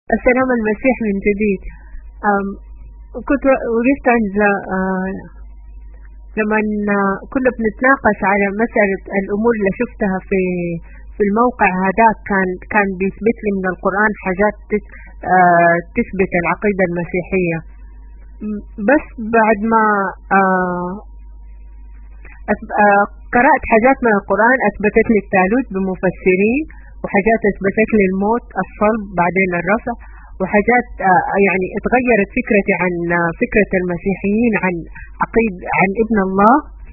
السلام المسيح من جديد. كنت وقفت عند لما كنا بنتناقش على مسألة الأمور اللي شفتها في الموقع هذا، كان بيثبت لي من القرآن حاجات تثبت العقيدة المسيحية. بس بعد ما قرأت حاجات من القرآن أثبتت لي الثالوث بمفسرين، وحاجات أثبتت لي الموت، الصلب، بعدين الرفع، وحاجات يعني اتغيرت فكرتي عن فكرة المسيحيين عن ابن الله.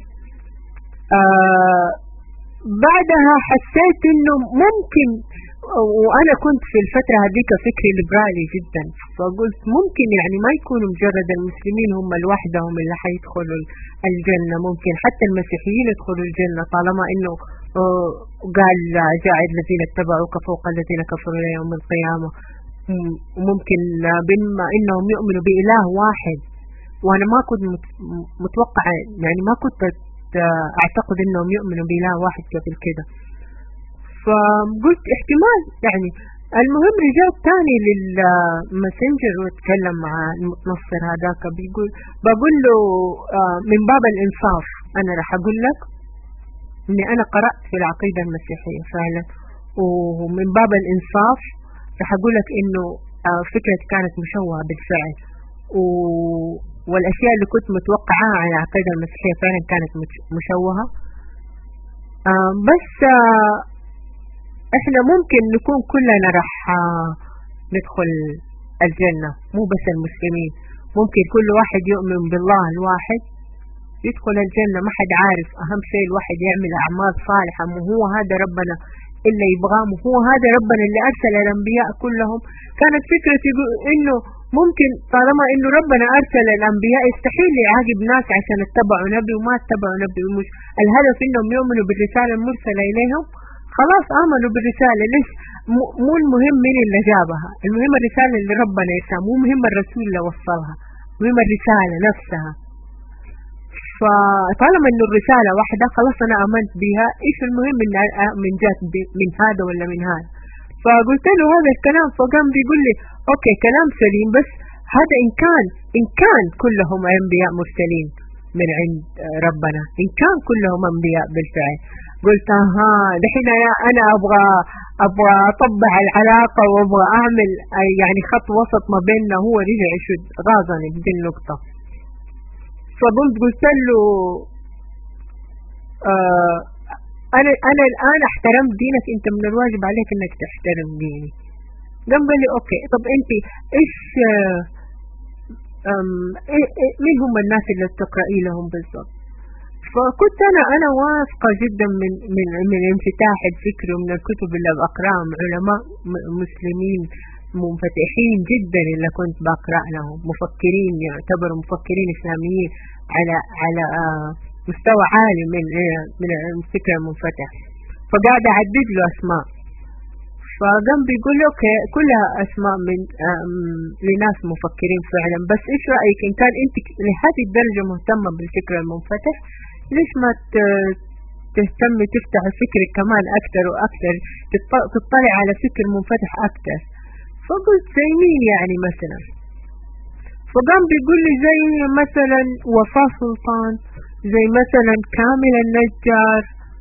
بعدها حسيت انه ممكن، وانا كنت في الفترة هذيك فكري ليبرالي جدا، فقلت ممكن يعني ما يكونوا مجرد المسلمين هم لوحدهم اللي حيدخلوا الجنة، ممكن حتى المسيحيين يدخلوا الجنة طالما انه قال جاء الذين اتبعوك فوق الذين كفروا الى يوم القيامة، وممكن بما انهم يؤمنوا بإله واحد. وانا ما كنت متوقع، يعني ما كنت اعتقد انهم يؤمنوا بإله واحد قبل كده، فقلت احتمال يعني. المهم رجعت تاني للماسنجر واتكلم مع المتنصر هذاك، بقول له من باب الانصاف انا رح اقول لك اني انا قرأت في العقيدة المسيحية فعلا، ومن باب الانصاف رح اقول لك انه فكرة كانت مشوهة بالفعل، والاشياء اللي كنت متوقعها عن العقيدة المسيحية فعلا كانت مشوهة. بس احنا ممكن نكون كلنا رح ندخل الجنة، مو بس المسلمين، ممكن كل واحد يؤمن بالله الواحد يدخل الجنة. ما حد عارف، اهم شيء الواحد يعمل اعمال صالحة، مو هو هذا ربنا اللي يبغاه، مو هو هذا ربنا اللي ارسل الانبياء كلهم. كانت فكرتي انه ممكن طالما انه ربنا ارسل الانبياء يستحيل يعاقب ناس عشان اتبعوا نبي وما اتبعوا نبي، مش الهدف انهم يؤمنوا بالرسالة المرسلة اليهم، خلاص آمنوا بالرسالة. ليش مو المهم مين اللي جابها، المهم الرسالة اللي ربنا يرسلها، مو مهم الرسول اللي وصلها، مهم الرسالة نفسها. فطالما انه الرسالة واحدة خلاص انا امنت بها، ايش المهم ان من جات من هذا ولا من هذا. فقلت له هذا الكلام، فقام بيقول لي اوكي كلام سليم، بس هذا ان كان كلهم انبياء مرسلين من عند ربنا، ان كان كلهم انبياء بالفعل. قلت دحين انا ابغى اطبع العلاقة وابغى اعمل يعني خط وسط ما بيننا. هو رجع يشد غاظني بدي النقطة، فقلت له انا الان احترمت دينك، انت من الواجب عليك انك تحترم ديني. قام قال لي اوكي طب انت ايش مين هم الناس اللي بتقرأي لهم بالضبط؟ فكنت انا واثقة جدا من انفتاح الفكر ومن الكتب اللي بقراها علماء مسلمين منفتحين جدا اللي كنت بقرأ لهم، مفكرين يعتبروا مفكرين اسلاميين على مستوى عالي من الفكر المنفتح. فقاعد اعدد له اسماء، فقام بيقول له اوكي كلها اسماء من لناس مفكرين فعلا، بس ايش رأيك ان كان انت لهذه الدرجة مهتمة بالفكر المنفتح، ليش ما تهتمي تفتح فكرك كمان اكثر واكثر، تطلع على فكر منفتح اكثر. فقلت زي مين يعني مثلا؟ فقام بيقول لي زي مثلا وفاء سلطان، زي مثلا كامل النجار.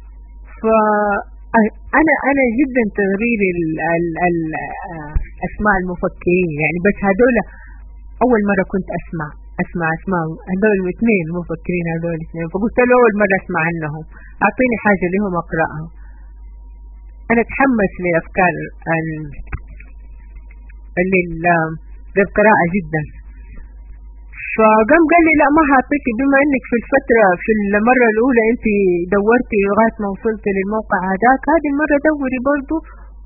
فأنا جدا تغرير الأسماء المفكرين يعني، بس هذول أول مرة كنت أسمع أسماء هذول الاثنين مفكرين، هذول الاثنين. فقلت له أول مرة أسمع عنهم، أعطيني حاجة لهم أقرأها. أنا أتحمس لأفكار للقراءة جدا. فقام قال لي لا ما هعطيك، بما انك في المرة الاولى انت دورتي لغاية ما وصلت للموقع هذاك، هذه المرة دوري برضو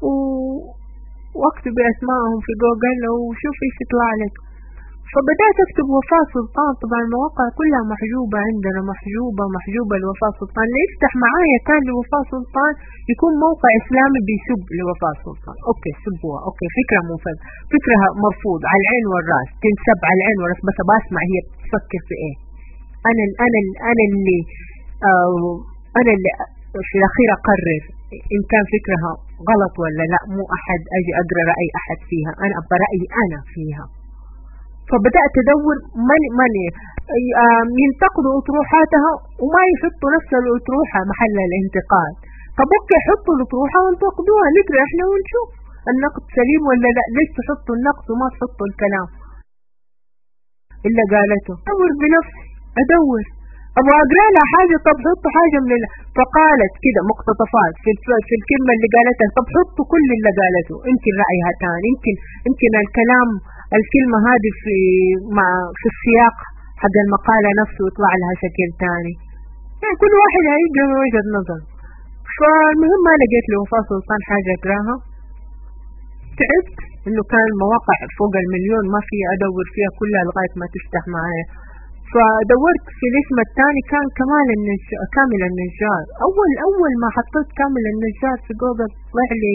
واكتبي اسمائهم في جوجل وشوفي ايش يطلع لك. فبدأت اكتب وفاء سلطان، طبعا المواقع كلها محجوبة عندنا، محجوبة لوفاء سلطان. اللي يفتح معايا كان لوفاء سلطان يكون موقع اسلامي بيسب لوفاء سلطان، اوكي سبوها، اوكي فكرة منفذة، فكرها مرفوض على العين والراس، تنسب على العين والراس، بس بسمع هي بتفكر في ايه. انا اللي في الأخير أقرر إن كان فكرها غلط ولا لا. مو أحد أجي أقرأ رأي أحد فيها، أنا أبقى رأيي أنا فيها. فبدأت أدور من ينتقدوا أطروحاتها وما يحطوا نفس الأطروحة محل الانتقاد. طب أوكي، حطوا الأطروحة وانتقدوها، نقرأ إحنا ونشوف النقد سليم ولا لا. ليش تحطوا النقد وما تحطوا الكلام إلا قالته؟ أدور بنفسي، أدور أبغى أقرأ لها حاجة، طب حطوا حاجة من فقالت كده مقتطفات في الكلمة اللي قالتها. طب حطوا كل اللي قالته، يمكن رأيها تاني، يمكن الكلام الكلمة هذه في السياق حق المقالة نفسه يطلع لها شكل تاني. يعني كل واحد هيقرأ من وجهة نظر. فالمهم ما لقيت لوفاء سلطان حاجة أقراها. تعبت إنه كان مواقع فوق 1,000,000 ما في أدور فيها كلها لغاية ما تفتح معايا. فدورت في الاسم الثاني كان كامل النجار. أول ما حطيت كامل النجار في جوجل طلع لي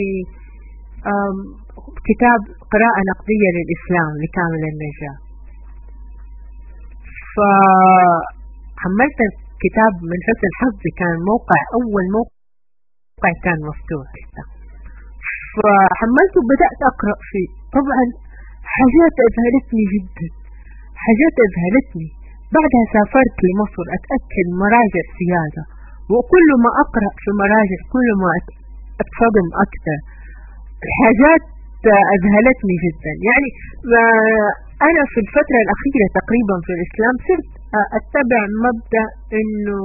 كتاب قراءة نقدية للإسلام لكامل النجار. فحملت الكتاب من حسن حظي، كان أول موقع كان مفتوح. فحملته وبدأت أقرأ فيه. طبعا حاجات أذهلتني. بعدها سافرت لمصر أتأكد مراجع سيادة، وكل ما أقرأ في مراجع كل ما أتصدم أكثر. الحاجات أذهلتني جدا. يعني أنا في الفترة الأخيرة تقريبا في الإسلام صرت أتبع مبدأ إنه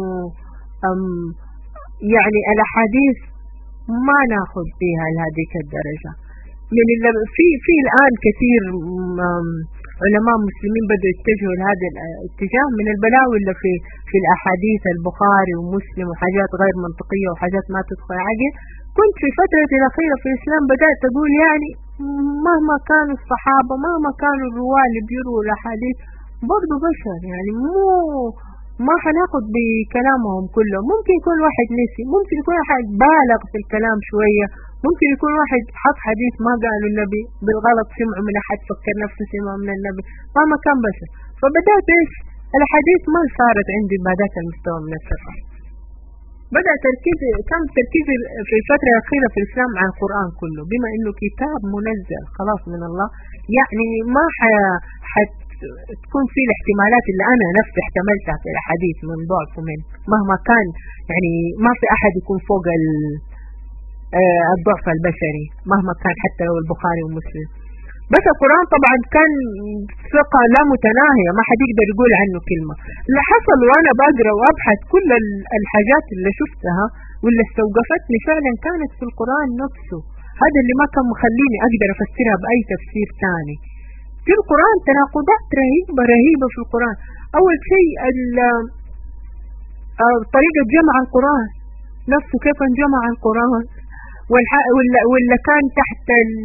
يعني الأحاديث ما ناخذ فيها لهذيك الدرجة. من في الآن كثير علماء مسلمين بدأوا يتجهوا لهذا الاتجاه من البلاوي اللي في الأحاديث البخاري ومسلم وحاجات غير منطقية وحاجات ما تدخل عقل. كنت في فترة الأخيرة في الإسلام بدأت أقول يعني مهما كانوا الصحابة، مهما كانوا الرواة اللي بيروا الأحاديث برضو بشر، يعني ما حناخد بكلامهم كله. ممكن يكون واحد نسي، ممكن يكون واحد بالغ في الكلام شوية، ممكن يكون واحد حط حديث ما قاله النبي بالغلط، سمعه من أحد فكر نفسه سمعه من النبي، ما كان بشر. فبدأت الحديث ما صارت عندي بهذاك المستوى من الثقة. بدأ كان تركيزي في الفترة الأخيرة في الإسلام على القرآن كله، بما إنه كتاب منزل خلاص من الله. يعني ما تكون فيه الاحتمالات اللي أنا نفسي احتملتها في الحديث من ضعف ومن مهما كان. يعني ما في أحد يكون فوق الضعف البشري مهما كان، حتى لو البخاري ومسلم. بس القرآن طبعا كان ثقة لا متناهية، ما حد يقدر يقول عنه كلمة. اللي حصل وأنا بقرأ وأبحث كل الحاجات اللي شفتها واللي استوقفتني فعلا كانت في القرآن نفسه. هذا اللي ما كان مخليني أقدر أفسرها بأي تفسير ثاني. في القرآن تناقضات رهيبة في القرآن. أول شيء طريقة جمع القرآن نفسه، كيف انجمع القرآن، ولا كان تحت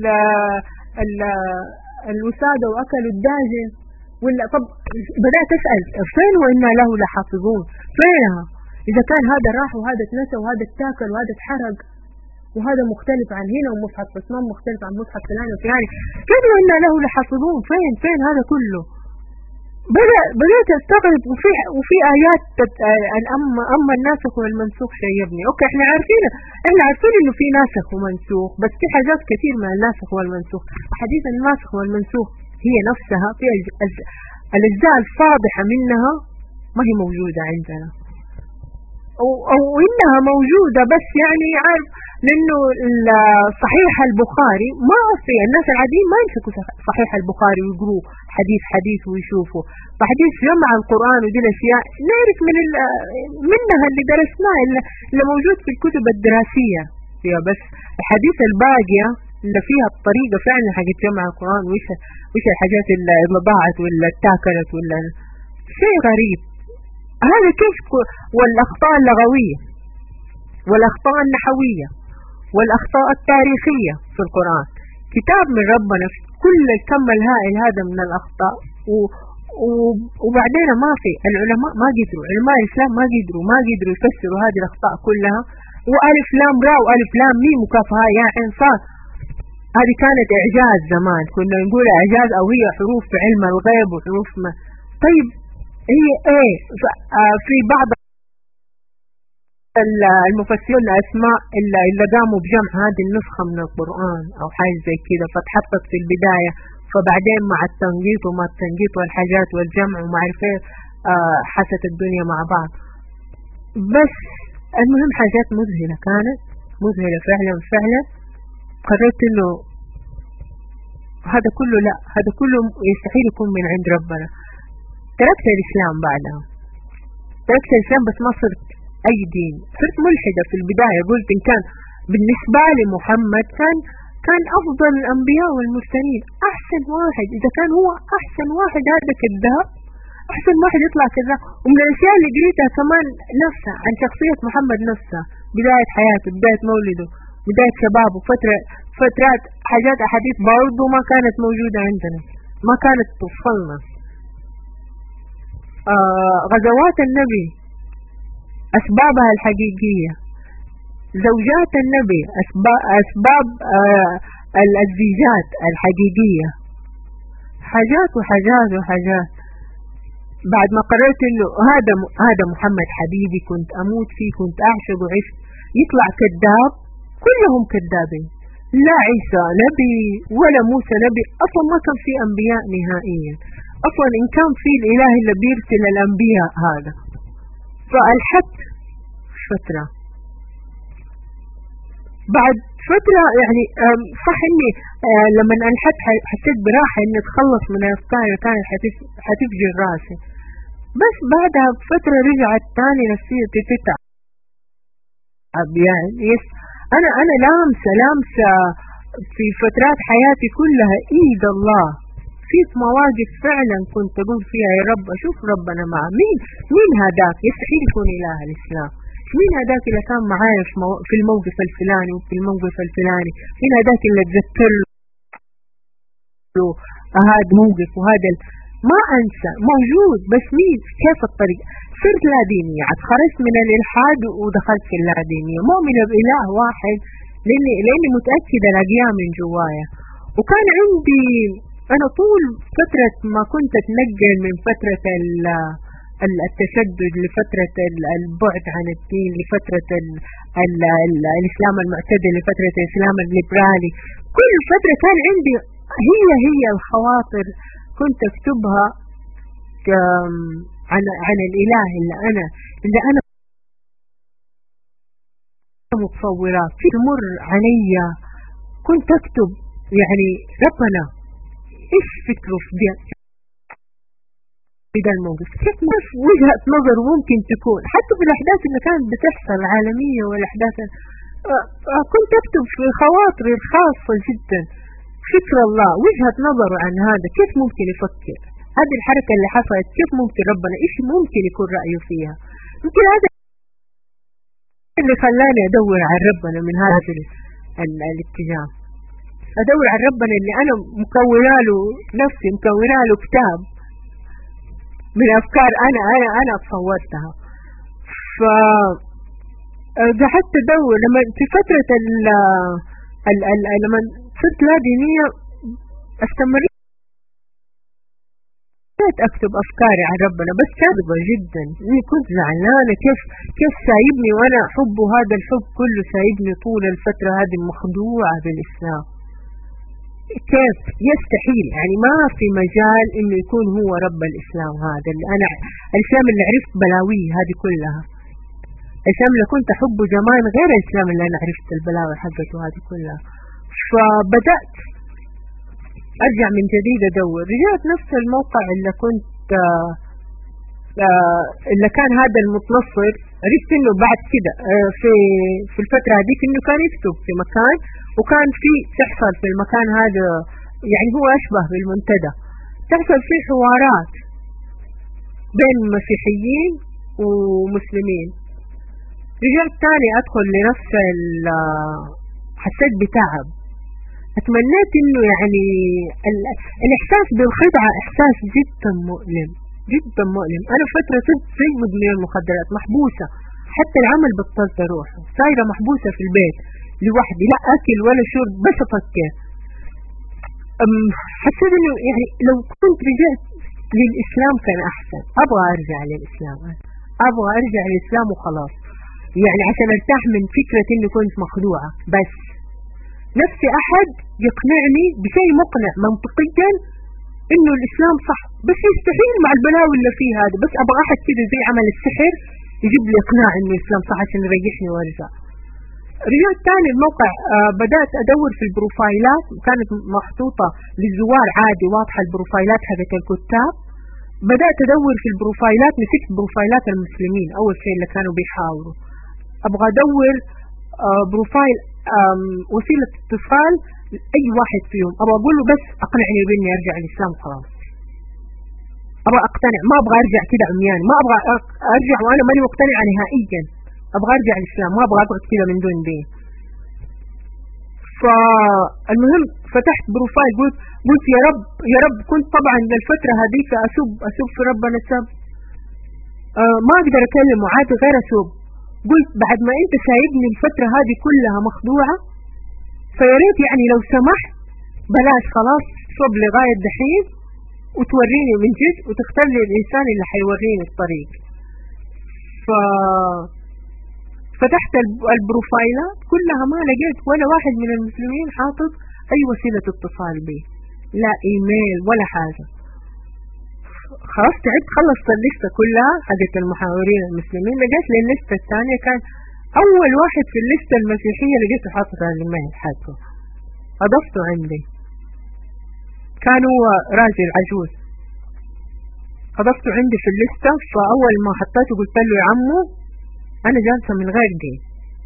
الوسادة وأكلوا الداجن، ولا طب بدأت أسأل فين وإنا له لحافظون، فينها؟ إذا كان هذا راح وهذا اتنسى وهذا اتاكل وهذا اتحرق وهذا مختلف عن هنا ومصحف عثمان مختلف عن مصحف فلان وفلان، فين وإنا له لحافظون؟ فين هذا كله؟ بدأت أستغرب. وفي آيات أما الناسخ والمنسوخ شيبني. أوكي احنا عارفين إنه في ناسخ ومنسوخ، بس في حاجات كثير من الناسخ والمنسوخ. حديث الناسخ والمنسوخ هي نفسها في الأجزاء الفاضحة منها ما هي موجودة عندنا، أو إنها موجودة بس يعني عارف، لأنه صحيح البخاري ما في الناس العاديين ما يمسكوا صحيح البخاري ويقروا حديث ويشوفوا. فحديث جمع القرآن ودي الأشياء نعرف منها اللي درسناه اللي موجود في الكتب الدراسية فيها، بس الحديث الباقية اللي فيها الطريقة فعلا حق جمع القرآن وإيش الحاجات اللي ضاعت ولا اتاكلت ولا شيء غريب. هذا كيف؟ والأخطاء اللغوية والأخطاء النحوية والأخطاء التاريخية في القرآن. كتاب من ربنا كل الكم الهائل هذا من الأخطاء، وبعدين ما في العلماء ما قدروا، علماء الإسلام ما قدروا يفسروا هذه الأخطاء كلها. وألف لام راء وألف لام ميم مكافأة يا عين صاد، هذه كانت إعجاز زمان، كنا نقول إعجاز أو هي حروف في علم الغيب وحروف ما. طيب هي إيه؟ في بعض المفسرون الأسماء اللي قاموا بجمع هذه النسخة من القرآن أو حاجة زي كده، فتحطت في البداية، فبعدين مع التنقيط ومع التنقيط والحاجات والجمع وما عارف ايه حست الدنيا مع بعض. بس المهم حاجات مذهلة، كانت مذهلة فعلا. قررت انه هذا كله لا، هذا كله يستحيل يكون من عند ربنا. تركت الإسلام بعدها، تركت الإسلام بس ما صرت أي دين، صرت ملحدة في البداية. قلت إن كان بالنسبة لي محمد كان أفضل الأنبياء والمرسلين، أحسن واحد، إذا كان هو أحسن واحد هذا كذاب، أحسن واحد يطلع كذاب. ومن الأشياء اللي قريتها كمان نفسها عن شخصية محمد نفسها، بداية حياته، بداية مولده، بداية شبابه، فترات حاجات أحاديث برضو ما كانت موجودة عندنا، ما كانت توصلنا. غزوات النبي أسبابها الحقيقية، زوجات النبي أسباب الزيجات الحقيقية، حاجات وحاجات وحاجات. بعد ما قررت إنه هذا محمد حبيبي، كنت أموت فيه، كنت أعشق وعشت، يطلع كذاب، كلهم كذابين. لا عيسى نبي ولا موسى نبي، أصلا ما كان في أنبياء نهائيا، أصلا إن كان في الإله اللي بيرسل الأنبياء هذا. فالحت فترة، بعد فترة يعني صح إني لما أنحت حسيت براحة إني أتخلص من الأفكار اللي كانت حتفجر راسي. بس بعدها بفترة رجعت تاني نفسيتي تتعب. يعني أنا لامسة في فترات حياتي كلها إيد الله في مواقف فعلا كنت أقول فيها يا رب أشوف ربنا معه. مين هداك؟ يستحيل يكون إله الإسلام. مين هداك اللي كان معايا في الموقف الفلاني وفي الموقف الفلاني؟ مين هداك اللي تذكر له هذا موقف وهذا ما أنسى موجود. بس مين؟ كيف الطريقة؟ صرت لا دينية، خرجت من الإلحاد ودخلت في اللا دينية، مؤمنة بإله واحد لأني متأكدة لاقياه من جوايا. وكان عندي أنا طول فترة ما كنت أتنقل من فترة التشدد لفترة البعد عن الدين، لفترة الإسلام المعتدل، لفترة الإسلام الليبرالي. كل فترة كان عندي هي الخواطر كنت أكتبها عن الإله اللي أنا متصورات تمر علي. كنت أكتب يعني ربنا إيش فكره في ده الموقف، كيف وجهة نظر ممكن تكون حتى في الأحداث اللي كانت بتحصل العالمية والأحداث. كنت أكتب في خواطري الخاصة جدا فكر الله، وجهة نظره عن هذا، كيف ممكن يفكر، هذه الحركة اللي حصلت كيف ممكن ربنا إيش ممكن يكون رأيه فيها. يمكن هذا اللي خلاني أدور عن ربنا من هذا الاتجاه، أدور عن ربنا اللي أنا مكونة له نفسي، مكونة له كتاب من أفكار أنا تصورتها. فقعدت أدور لما في فترة لما صرت لا دينية استمريت أكتب أفكاري عن ربنا، بس كاذبة جدا. كنت زعلانة كيف سايبني وأنا حبه، هذا الحب كله سايبني طول الفترة هذه مخدوعة بالإسلام. كيف يستحيل، يعني ما في مجال إنه يكون هو رب الإسلام هذا اللي أنا الإسلام اللي عرفت بلاويه هذه كلها، الإسلام اللي كنت أحبه زمان غير الإسلام اللي أنا عرفت البلاوي حقته هذه كلها. فبدأت أرجع من جديد أدور، رجعت نفس الموقع اللي كنت اللي كان هذا المتنصر. عرفت إنه بعد كده في الفترة هذيك إنه كان يكتب في مكان، وكان في تحصل في المكان هذا يعني هو أشبه بالمنتدى، تحصل فيه حوارات بين مسيحيين ومسلمين. رجعت تاني أدخل لنفس حسيت بتعب. أتمنيت إنه يعني الإحساس بالخدعة إحساس جدا مؤلم جدا مؤلم. أنا فترة كنت زي مدمنة المخدرات، محبوسة، حتى العمل بطلت أروح، صايرة محبوسة في البيت لوحدي، لا أكل ولا شرب، بس أفكر. حسيت إنه يعني لو كنت رجعت للإسلام كان أحسن. أبغى أرجع للإسلام، أبغى أرجع للإسلام وخلاص. يعني عشان ارتاح من فكرة اني كنت مخدوعة. بس نفسي احد يقنعني بشيء مقنع منطقيا انه الاسلام صح، بس يستحيل مع البلاوي اللي فيه هذا. بس ابغى احد كده زي عمل السحر يجيب لي اقناع انه الاسلام صح عشان يريحني وارجع. رجعت تاني الموقع، بدأت ادور في البروفايلات، كانت محطوطة للزوار عادي واضحة البروفايلات حقت الكتاب. بدأت ادور في البروفايلات، مسكت بروفايلات المسلمين اول شيء اللي كانوا بيحاولوا. ابغى ادور بروفايل وسيلة اتصال اي واحد فيهم، ابغى اقول له بس اقنعني باني ارجع الاسلام خلاص. ابغى اقتنع، ما ابغى ارجع كده عميان، ما ابغى ارجع وانا ماني مقتنع نهائيا، ابغى ارجع الاسلام، ما ابغى اقعد كده من دون دين. فالمهم فتحت بروفايل، قلت يا رب كنت طبعا الفترة هذيك اسوب في ربنا السب، ما اقدر اكلمه عادي غير اسوب. قلت بعد ما انت سايبني الفترة هذه كلها مخدوعة، فياريت يعني لو سمحت بلاش خلاص صوب لغاية دحين وتوريني من جد وتختار لي الإنسان اللي حيوريني الطريق. فتحت البروفايلات كلها ما لقيت ولا واحد من المسلمين حاطط أي وسيلة اتصال بي، لا إيميل ولا حاجة. خلاص تعبت، خلصت الليستة كلها حقت المحاورين المسلمين، لقيت لي الليستة الثانية كان أول واحد في الليستة المسيحية لقيته حاطط الإيميل حقه، أضفته عندي، كان هو راجل عجوز، أضفته عندي في الليستة. فأول ما حطيته قلت له يا عمو أنا جالسة من غير دين.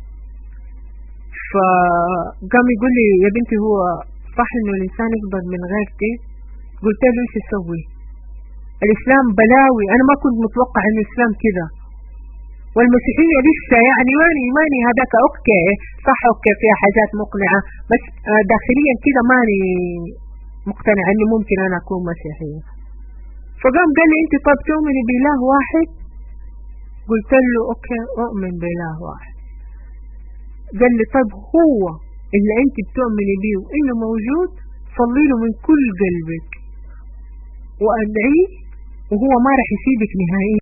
فقام يقول لي يا بنتي هو صح إنه الإنسان يقبل من غير دين؟ قلت له إيش يسوي؟ الإسلام بلاوي، أنا ما كنت متوقع إنه الإسلام كذا، والمسيحية لسه يعني ماني هذاك أوكي صح، أوكي فيها حاجات مقنعة، بس داخليا كذا ماني مقتنع إني ممكن أنا أكون مسيحية. فقام قال لي أنت طب تؤمني بإله واحد؟ قلت له أوكي أؤمن بإله واحد. قال لي طب هو اللي أنت بتؤمني بيه وإنه موجود صلي له من كل قلبك وأدعيه وهو ما رح يسيبك نهائيا.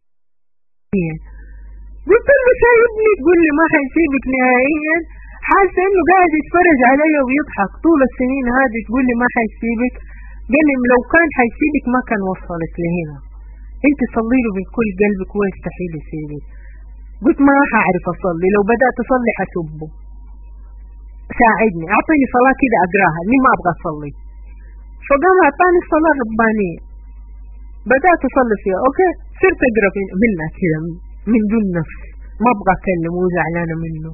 قلت له سايبني تقول لي ما حيسيبك نهائيا؟ حاسة إنه قاعد يتفرج علي ويضحك طول السنين هذه، تقول لي ما حيسيبك؟ قال لي لو كان حيسيبك ما كان وصلك لهنا، انت صلي له من كل قلبك ويستحيل يسيبك. قلت ما حاعرف اصلي، لو بدأت اصلي حسبه، ساعدني اعطيني صلاة كده اقراها اني ما ابغى اصلي. فقام اعطاني الصلاة الربانية، بدأت اصلي فيها. اوكي صرت اقرا منها كده من دون نفس، ما ابغى اكلم وزعلانة منه.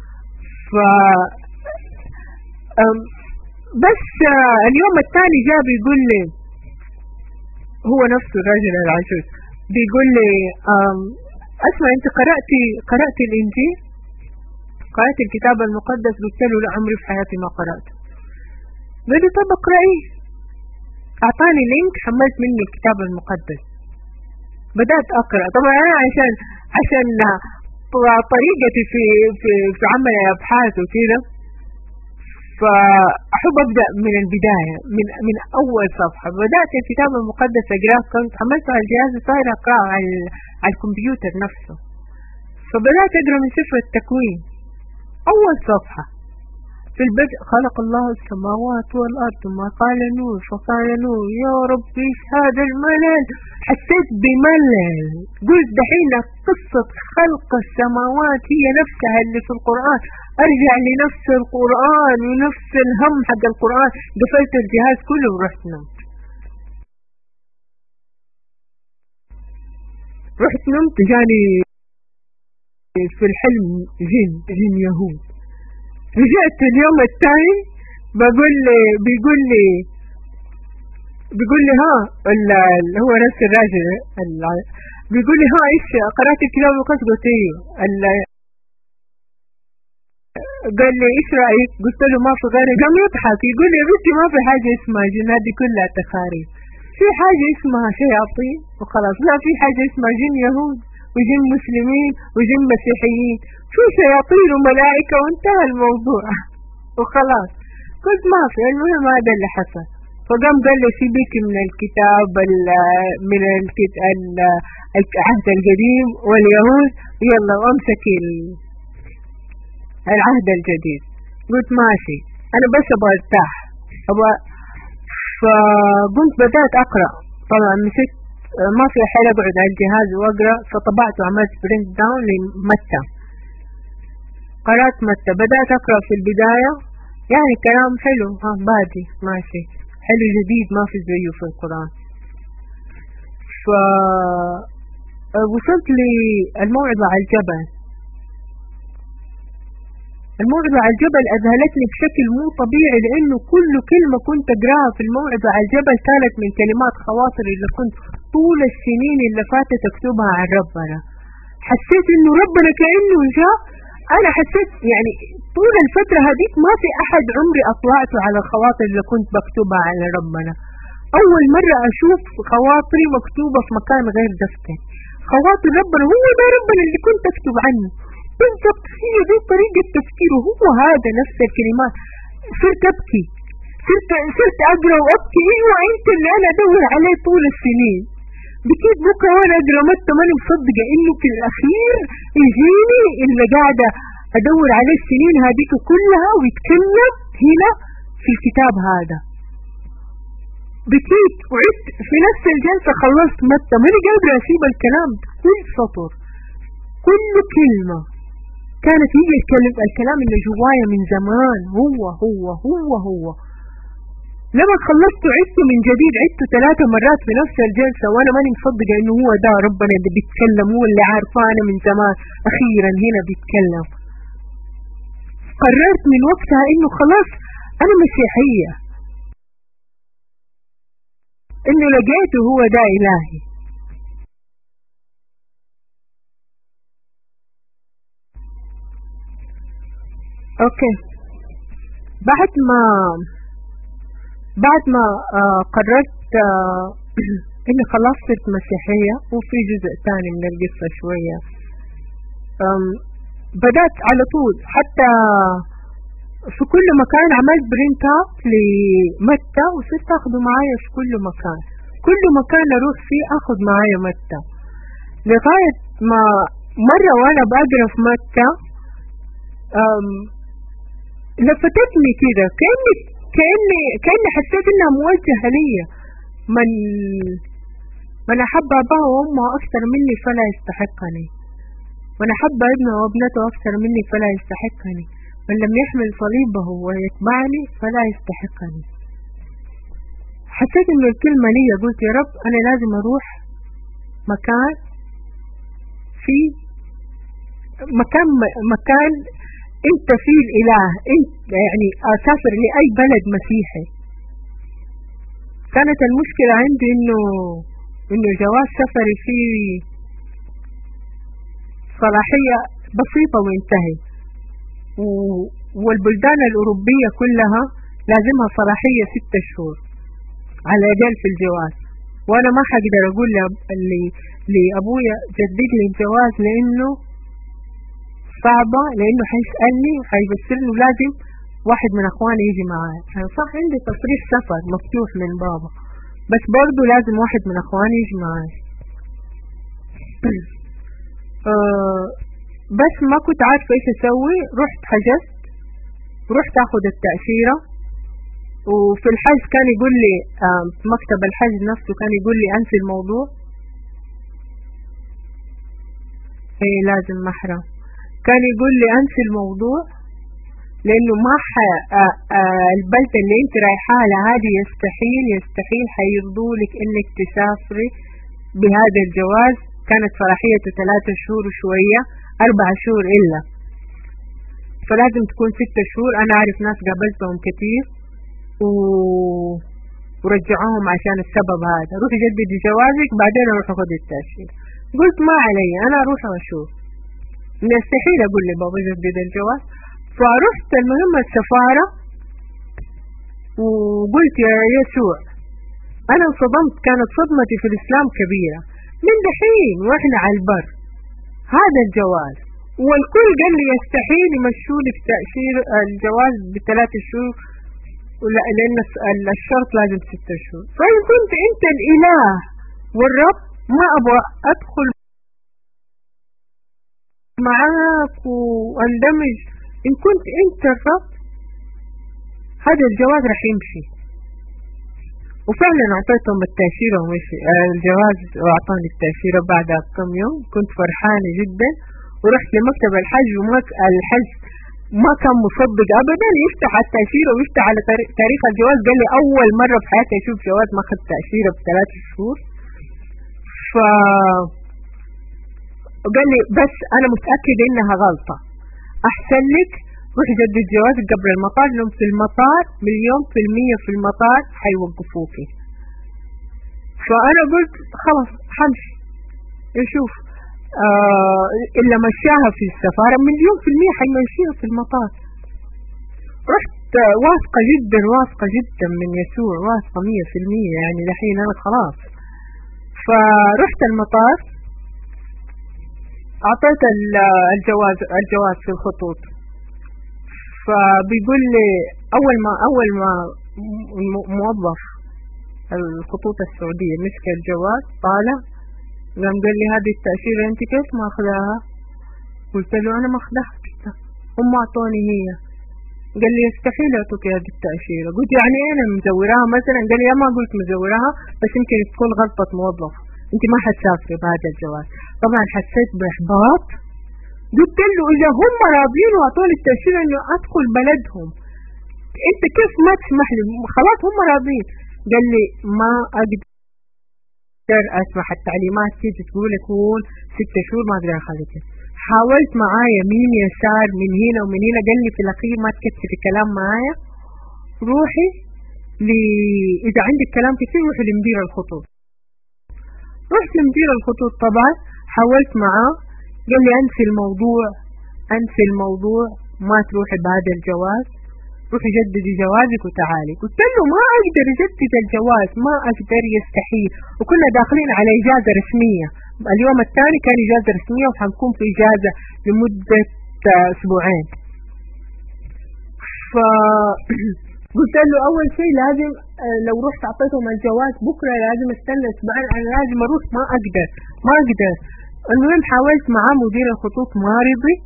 بس اليوم الثاني جاء بيقول لي، هو نفسه الراجل العجوز، بيقول لي اسمع انت قرأت الانجيل؟ قرأت الكتاب المقدس؟ قلت له لا عمري في حياتي ما قرأته. قال لي طب اقرأيه. اعطاني لينك حملت منه الكتاب المقدس، بدأت اقرأ. طبعا انا عشان طريقتي في عمل ابحاث وكذا، فأحب أبدأ من البداية من أول صفحة. بدأت الكتاب المقدس أقرأه، كنت حملته على الجهاز وصاير أقرأه على الكمبيوتر نفسه. فبدأت أقرأ من سفر التكوين أول صفحة، في البدء خلق الله السماوات والأرض ما قال نور فقال نور. يا ربي إيش هذا الملل، حسيت بملل. قلت دحين قصة خلق السماوات هي نفسها اللي في القرآن، أرجع لنفس القرآن ونفس الهم حق القرآن. قفلت الجهاز كله ورحت نمت. جاني في الحلم جن يهود. رجعت اليوم الثاني بيقول لي ها هو نفس الراجل بيقول لي ها ايش قرأت الكتاب المقدس؟ قلت ايوه. قال لي ايش رأيك؟ قلت له ما في غيره. قام يضحك يقول لي يا بنتي ما في حاجة اسمها جن، هذه كلها تخاريف. في حاجة اسمها شياطين وخلاص، لا في حاجة اسمها جن يهود وجن مسلمين وجن مسيحيين، في شياطين وملائكة وانتهى الموضوع وخلاص. قلت ما في، المهم هذا اللي حصل. فقام قال لي سيبك من الكتاب من العهد القديم واليهود، يلا وامسك العهد الجديد. قلت ماشي أنا بس أبغى أرتاح فقمت بدأت أقرأ. طبعا مسكت ما في حال أقعد على الجهاز وأقرأ، فطبعت وعملت برنت داون لمتى. قرأت متى، بدأت أقرأ في البداية يعني كلام حلو، بادي ماشي حلو جديد ما في زيه في القرآن. فوصلت للموعظة على الجبل. الموعظة على الجبل أذهلتني بشكل مو طبيعي، لأنه كل كلمة كنت أقراها في الموعظة على الجبل كانت من كلمات خواطر اللي كنت طول السنين اللي فاتت أكتبها عن ربنا. حسيت إنه ربنا كأنه جاء. أنا حسيت يعني طول الفترة هذيك ما في أحد عمري أطلعته على الخواطر اللي كنت بكتبها على ربنا. أول مرة أشوف خواطري مكتوبة في مكان غير دفتر. خواطر ربنا هو ده ربنا اللي كنت أكتب عنه بالضبط، هي دي طريقة تفكيره، هو هذا نفس الكلمات. صرت أبكي، صرت أقرأ وأبكي. أيوة أنت اللي أنا أدور عليه طول السنين. بكيت بكرة وأنا أقرأ متى ماني مصدقة إنه في الأخير يجيني اللي قاعدة أدور عليه السنين هذيك كلها ويتكلم هنا في الكتاب هذا. بكيت وعدت في نفس الجلسة، خلصت متى ماني قادرة أسيب الكلام، كل سطر كل كلمة كانت هي الكلام اللي جوايا من زمان، هو هو هو هو. لما خلصت عدته من جديد، عدته 3 مرات في نفس الجلسة وأنا ماني مصدقة إنه هو ده ربنا اللي بيتكلم، هو اللي عارفانه من زمان أخيرا هنا بيتكلم. قررت من وقتها إنه خلاص أنا مسيحية، إنه لقيته هو ده إلهي. أوكي، بعد ما قررت إني خلاص صرت مسيحية، وفي جزء تاني من القصة شوية. بدأت على طول حتى في كل مكان عملت برينتات لمتى وصرت أخذه معايا في كل مكان أروح فيه أخذ معايا متى، لغاية ما مرة وأنا بقرأ في متى لفتتني كده، كأني حسيت إنها موجهة لي. من أحب أباه وأمه أكثر مني فلا يستحقني، من أحب ابنه وابنته أكثر مني فلا يستحقني، من لم يحمل صليبه ويتبعني فلا يستحقني. حسيت إنه الكلمة لي، قلت يا رب أنا لازم أروح مكان انت فيه الاله، انت يعني اسافر لاي بلد مسيحي. كانت المشكلة عندي انه جواز سفري فيه صلاحية بسيطة وانتهي، والبلدان الاوروبية كلها لازمها صلاحية 6 شهور على الاقل في الجواز، وانا ما حقدر اقول لابويا جدد لي الجواز لانه صعبة، لأنه حيسألني وحيبصرني ولازم واحد من أخواني يجي معايا. صح عندي تصريح سفر مفتوح من بابا، بس برضو لازم واحد من أخواني يجي معايا. بس ما كنت عارفة إيش أسوي. رحت حجزت، رحت أخذ التأشيرة، وفي الحج كان يقول لي مكتب الحج نفسه كان يقول لي أنسي الموضوع. إيه لازم محرم. كان يقول لي أنسي الموضوع لأنه ما البلد اللي انت رايحاها لهذه يستحيل حيرضولك انك تسافري بهذا الجواز. كانت صلاحيته 3 شهور وشوية، 4 شهور إلا، فلازم تكون 6 شهور. أنا أعرف ناس قابلتهم كتير ورجعوهم عشان السبب هذا. روح جدد جوازك بعدين أروح أخذ التأشيرة. قلت ما علي، أنا أروح وأشوف. يستحيل أقول لي بابا جدد الجواز. فرحت المهم السفارة وقلت يا يسوع أنا انصدمت، كانت صدمتي في الإسلام كبيرة. من دحين وإحنا على البر هذا الجواز، والكل قال لي يستحيل يمشوا لك تأشير الجواز ب3 شهور، لأن الشرط لازم 6 شهور. فإن كنت أنت الإله والرب ما أبغى أدخل معاك واندمج إن كنت أنت الرب هذا الجواز رح يمشي. وفعلا أعطيتهم التأشيرة ومشي الجواز، وأعطاني التأشيرة بعدها بكم يوم. كنت فرحانة جدا، ورحت لمكتب الحج، الحج ما كان مصدق أبدا يفتح التأشيرة ويفتح على تاريخ الجواز. قال لي أول مرة في حياتي أشوف جواز ما أخذ تأشيرة ب3 شهور. قال لي بس أنا متأكد إنها غلطة، أحسن لك روح جدد جوازك قبل المطار، لهم في المطار 100% في المطار حيوقفوكي. فأنا قلت خلاص حمشي نشوف. إلا مشاها في السفارة 100% حيمشيها في المطار. رحت واثقة جدا من يسوع، واثقة 100% يعني دحين أنا خلاص. فرحت المطار، أعطيت الجواز في الخطوط. فبيقول لي أول ما موظف الخطوط السعودية مسك الجواز طالع، قال لي هذه التأشيرة أنت كيف ما أخذها؟ قلت له أنا ما أخذتها، هم أعطوني هي. قال لي يستحيل أعطوك هذه التأشيرة. قلت يعني أنا مزوراها مثلا؟ قال لي ما قلت مزوراها، بس يمكن تكون غلطة موظف، أنت ما حتسافري بهذا الجواز. طبعا حسيت بإحباط. قلت له إذا هم راضين وأعطوني التأشيرة إنه أدخل بلدهم، أنت كيف ما تسمح لي؟ خلاص هم راضين. قال لي ما أقدر أسمح التعليمات تيجي تقول يكون 6 شهور، ما أقدر أخليك. حاولت معايا يمين يسار من هنا ومن هنا. قال لي في الأخير ما تكتري كلام معايا، روحي إذا عندك كلام كثير روحي لمدير الخطوط. رحت لمدير الخطوط طبعا، حاولت معاه، قال لي أنسي الموضوع، ما تروحي بهذا الجواز، روحي جددي جوازك وتعالي. قلت له ما أقدر أجدد الجواز، ما أقدر، يستحيل. وكنا داخلين على إجازة رسمية، اليوم الثاني كان إجازة رسمية وحنكون في إجازة لمدة 2 أسبوع. فقلت له أول شيء لازم لو رحت أعطيتهم الجواز بكرة لازم استنى 2 أسبوع، أنا لازم أروح، ما أقدر. المهم حاولت معاه، مدير الخطوط ما رضي.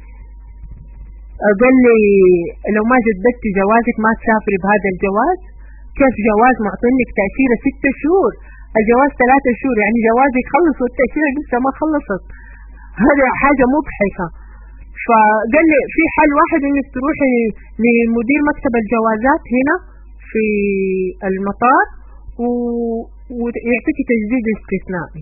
قال لي لو ما جددت جوازك ما تسافري بهذا الجواز. كيف جواز معطينك تأشيرة 6 شهور، الجواز 3 شهور، يعني جوازك خلص والتأشيرة لسه ما خلصت. هذا حاجة مضحكة. فقال لي في حل واحد انك تروحي لمدير مكتب الجوازات هنا في المطار ويعطيكي تجديد استثنائي.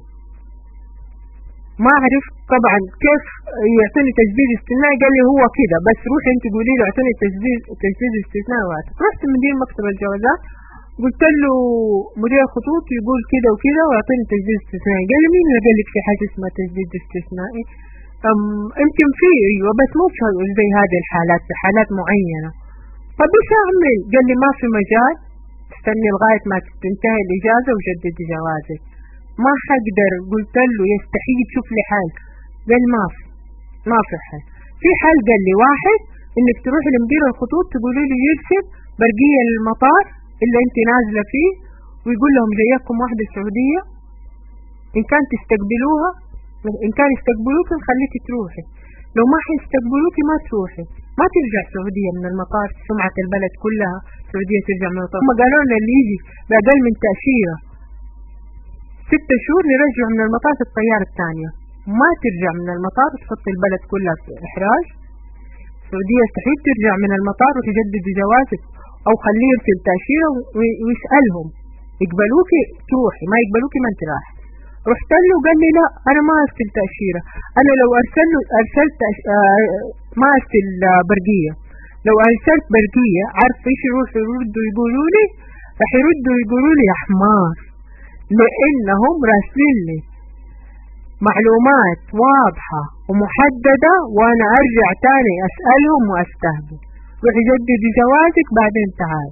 ما أعرف طبعا كيف يعطيني تجديد استثنائي. قال لي هو كده بس، روحي انت قولي له اعطيني تجديد استثنائي وقت. رحت مدير مكتب الجوازات قلت له مدير الخطوط يقول كده وكده ويعطيني تجديد استثنائي. قال لي مين اللي قال لك في حاجه اسمها تجديد استثنائي؟ يمكن في ايوه بس مو زي هذه الحالات، في حالات معينه. طب ايش اعمل؟ قال لي ما في مجال، استني لغايه ما تنتهي الاجازه وجددي جوازك. ما حقدر. قلت له يستحيل، شوف لي حل. قال ما في حل. في حل، قال لي واحد انك تروح لمدير الخطوط تقولي له يرسل برقية للمطار اللي انت نازلة فيه ويقول لهم جايكم واحدة سعودية، ان كان تستقبلوها، ان كان يستقبلوك نخليك تروحي، لو ما حيستقبلوك ما تروحي، ما ترجع سعودية من المطار. سمعة البلد كلها سعودية ترجع من المطار. هم قالوا لنا اللي يجي بأقل من تأشيرة 6 شهور نرجع من المطار في الطيارة الثانية، ما ترجع من المطار وتحط البلد كلها في إحراج. السعودية يستحيل ترجع من المطار وتجدد جوازك، أو خليه يرسل تأشيرة ويسألهم يقبلوكي تروحي، ما يقبلوكي ما انت راح. رحت له وقال لي لا أنا ما أرسل تأشيرة، أنا لو أرسلت ما أرسل برقية. لو أرسلت برقية عارف إيش يردوا يقولوا لي؟ رح يردوا يقولوا لي يا حمار، لأنهم راسلين لي معلومات واضحة ومحددة وأنا أرجع تاني أسألهم وأستهبل. روح جدد جوازك بعدين تعال.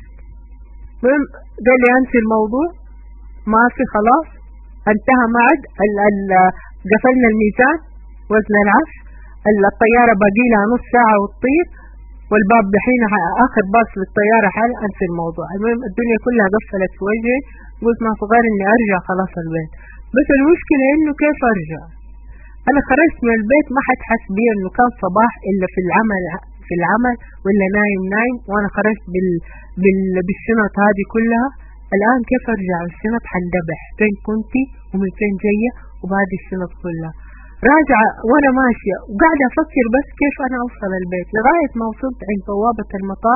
قال لي أنسي الموضوع، ما في، خلاص انتهى معد. قفلنا الميزان وزن العفش، الطيارة باقي لها نص ساعة وتطير، والباب دحين آخر باص للطيارة حال. أنسي الموضوع. المهم الدنيا كلها قفلت في وجهي. قلت ما في غير إني أرجع خلاص البيت. بس المشكلة إنه كيف أرجع؟ أنا خرجت من البيت ما حد حس بي إنه كان صباح إلا في العمل في العمل ولا نايم، وانا خرجت بالشنط هذه كلها. الان كيف ارجع الشنط؟ حندبح فين كنتي ومن فين جايه وبهذه الشنط كلها. راجعه وانا ماشيه وقاعده افكر بس كيف انا اوصل البيت، لغايه ما وصلت عند بوابه المطار.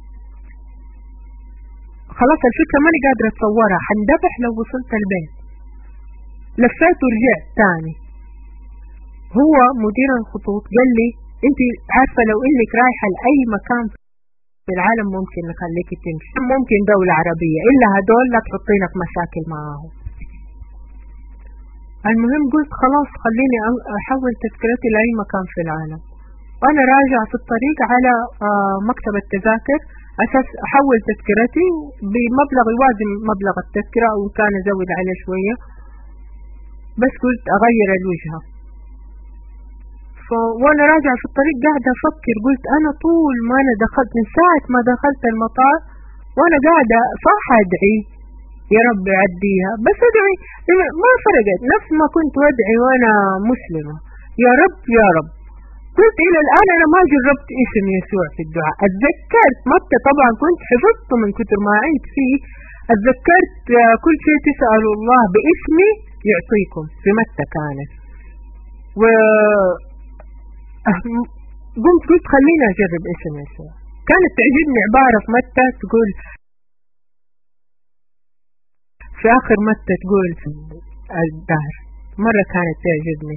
خلاص الفكره ماني قادره اتصورها، حندبح لو وصلت البيت. لفيت ورجعت تاني. هو مدير الخطوط قال لي انت عارفه لو انك رايحه لاي مكان في العالم ممكن نخليك تمشي، ممكن دولة عربية، إلا هدول لا تحطينا في مشاكل معاهم. المهم قلت خلاص خليني أحول تذكرتي لأي مكان في العالم. وأنا راجع في الطريق على مكتب التذاكر أساس أحول تذكرتي بمبلغ يوازي مبلغ التذكرة أو كان أزود عليه شوية، بس قلت أغير الوجهة. وانا راجع في الطريق قاعدة افكر، قلت انا طول ما انا دخلت من ساعة ما دخلت المطار وانا قاعدة صح ادعي يا رب يعديها، بس ادعي ما فرقت، نفس ما كنت ادعي وانا مسلمة يا رب يا رب. قلت الى الان انا ما جربت اسم يسوع في الدعاء. اتذكرت متى طبعا كنت حفظته من كتر ما عيت فيه، اتذكرت كل شيء تسألوا الله باسمي يعطيكم، في متى كانت. و قلت خليني أجرب اسم يسوع. كانت تعجبني عبارة في متى تقول في آخر متى تقول الدهر، مرة كانت تعجبني،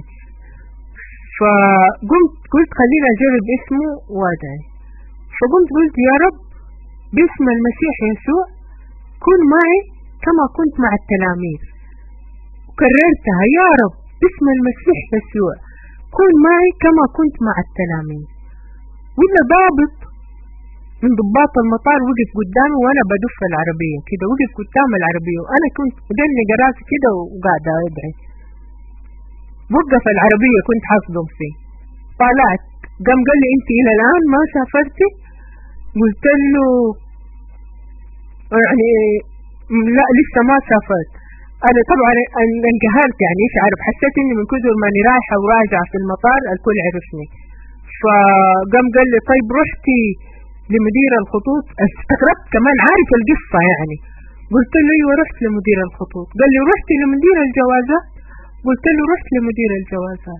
فقلت خليني أجرب اسمه وادعي. قلت يا رب باسم المسيح يسوع كن معي كما كنت مع التلاميذ. وكررتها يا رب باسم المسيح يسوع كن معي كما كنت مع التلاميذ. ولا ضابط من ضباط المطار وقف قدامي وانا بدف العربية كده، وقف قدام العربية وانا كنت مدني راسي كده وقاعدة ادعي. وقف العربية كنت حصدم فيه، طلعت قام قال لي انت الى الان ما سافرتي؟ قلت له يعني لا لسه ما سافرت. انا طبعا انقهرت، يعني ايش عارف، حسيت اني من كثر ماني رايحه وراجعه في المطار الكل عرفني. فقام قال لي طيب رحتي لمدير الخطوط؟ استغربت كمان عارف القصه يعني. قلت له ايوه رحت لمدير الخطوط. قال لي رحتي لمدير الجوازات؟ قلت له رحت لمدير الجوازات.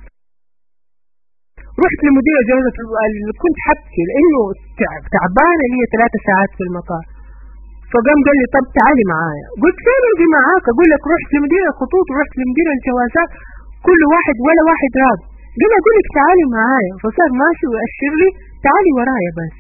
رحت لمدير الجوازات كنت حبكي لانه تعبانه لي 3 ساعات في المطار. فقام قال لي طب تعالي معايا. قلت فين اجي معاك؟ اقول لك رحت لمدير الخطوط ورحت لمدير الجوازات كل واحد ولا واحد راد. قال اقول لك تعالي معايا، فصار ماشي ويأشر لي تعالي ورايا بس.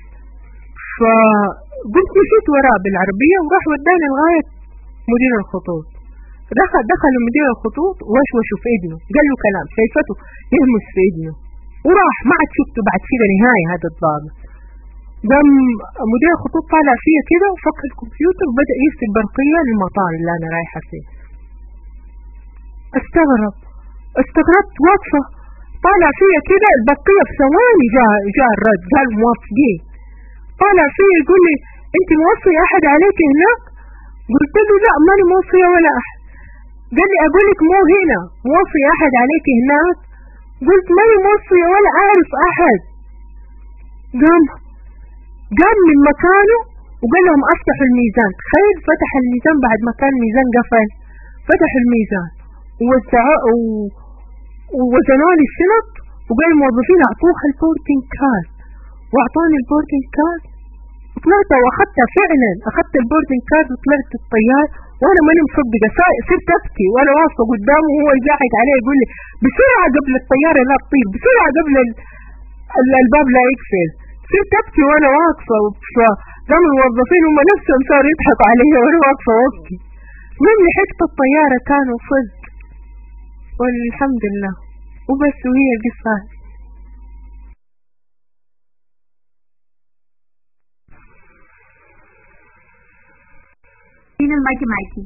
فقلت مشيت وراه بالعربية وراح وداني لغاية مدير الخطوط. دخل مدير الخطوط وشوشه في اذنه، قال له كلام شايفته يهمس في اذنه وراح. ما عاد شفته بعد كده نهاية هذا الضابط. قام مدير الخطوط طالع فيا كده وفك الكمبيوتر وبدأ يرسل برقية للمطار اللي أنا رايحة فيه. استغربت واقفة طالع فيا كده البرقية في ثواني جاء الرد، جاء الموافقين. طالع فيا يقول لي انت موصي احد عليك هناك؟ قلت له لا ماني موصية ولا احد. قال لي اقول لك مو هنا موصي احد عليك هناك؟ قلت ماني موصية ولا اعرف احد. قام من مكانه وقال لهم افتحوا الميزان. تخيل فتح الميزان بعد ما كان الميزان قفل، فتح الميزان ووزنوا لي الشنط وقال الموظفين اعطوها البورتنج كارد، واعطوني البورتنج كارد وطلعت واخدتها فعلا. اخدت البورتنج كارد وطلعت الطيار وانا ماني مصدقه، صرت ابكي وانا واقفه قدامه وهو يزعق علي يقول لي بسرعه قبل الطياره لا تطير، بسرعه قبل الباب لا يقفل. صرت ابكي وانا واقفه، فقام الموظفين هم نفسهم صاروا يضحكوا علي وانا واقفه وابكي. من لحقت الطياره كانوا فز والحمد لله وبس. وهي القصه فين المايك معاكي؟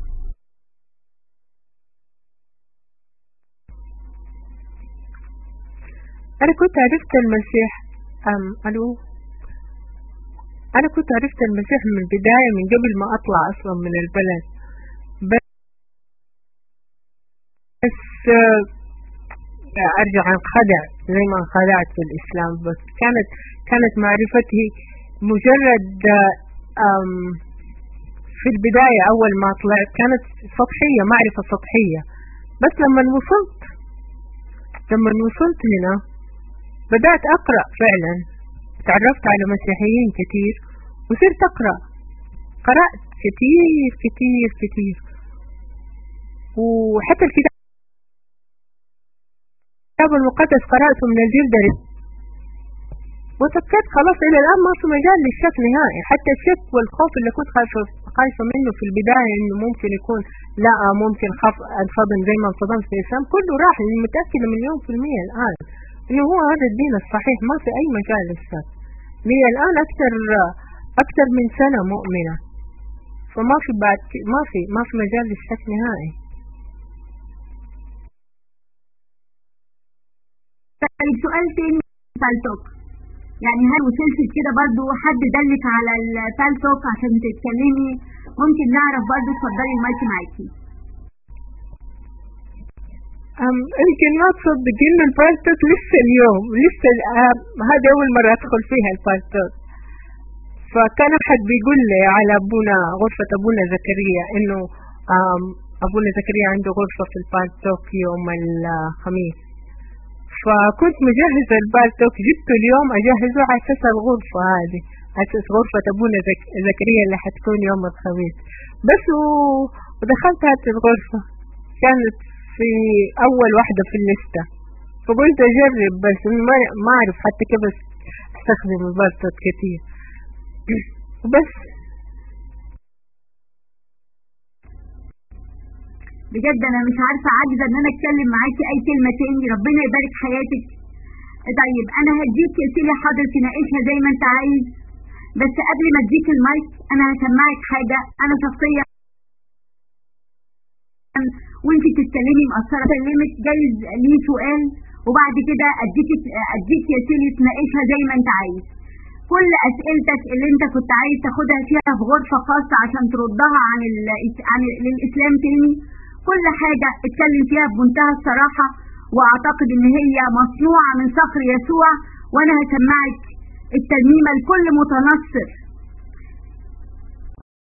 انا كنت عرفت المسيح الو انا كنت عرفت المسيح من البداية من قبل ما اطلع اصلا من البلد، بس أرجع أنخدع زي ما انخدعت في الإسلام. بس كانت معرفتي مجرد في البداية أول ما طلعت كانت سطحية، معرفة سطحية. بس لما وصلت هنا بدأت أقرأ فعلا، تعرفت على مسيحيين كتير وصرت أقرأ، قرأت كتير كتير كتير، وحتى الكتاب المقدس قرأته من الجلد وتأكدت خلاص إلى الآن ما في مجال للشك نهائي. حتى الشك والخوف اللي كنت خايفة منه في البداية إنه ممكن يكون لا ممكن انصدم زي ما انصدمت في الإسلام، كله راح. متأكدة 100% الآن إنه هو هذا الدين الصحيح، ما في أي مجال للشك. لي الآن أكثر من سنة مؤمنة، فما في بعد ما في مجال للشك نهائي. طيب سؤال تاني، فالتوك يعني هل وصلت كده برضو حد دلك على الفالتوك عشان تتكلمي؟ ممكن نعرف برضو؟ اتفضلي المايك معاكي. يمكن ما تصدق إنه الفالتوك لسه اليوم هذا أول مرة أدخل فيها الفالتوك. فكان أحد بيقول لي على غرفة أبونا زكريا إنه أبونا زكريا عنده غرفة في الفالتوك يوم الخميس، فكنت مجهزة الفالتوك، جبته اليوم أجهزه على أساس الغرفة هذه، على أساس غرفة أبونا زكريا اللي حتكون يوم الخميس. بس ودخلت هذه الغرفة، كانت في أول واحدة في الليستة، فقلت أجرب بس ما أعرف حتى كيف أستخدم الفالتوك كتير وبس. بجد انا مش عارفه، عاجزه ان انا اتكلم معاكي اي كلمه تاني. ربنا يبارك حياتك. طيب انا هديك سيلي حاضر تناقشها زي ما انت عايز، بس قبل ما اديك المايك انا هسمعك حاجه انا شخصيا وانت تتكلمي مقصره كلمك جايز ليه سؤال، وبعد كده اديك يا سيلي تناقشها زي ما انت عايز. كل اسئلتك اللي انت كنت عايز تاخدها فيها في غرفه خاصه عشان تردها عن الاسلام تاني، كل حاجة اتكلم فيها بمنتهى الصراحة، واعتقد ان هي مصنوعة من صخر يسوع. وانا هسمعك الترنيمة لكل متنصر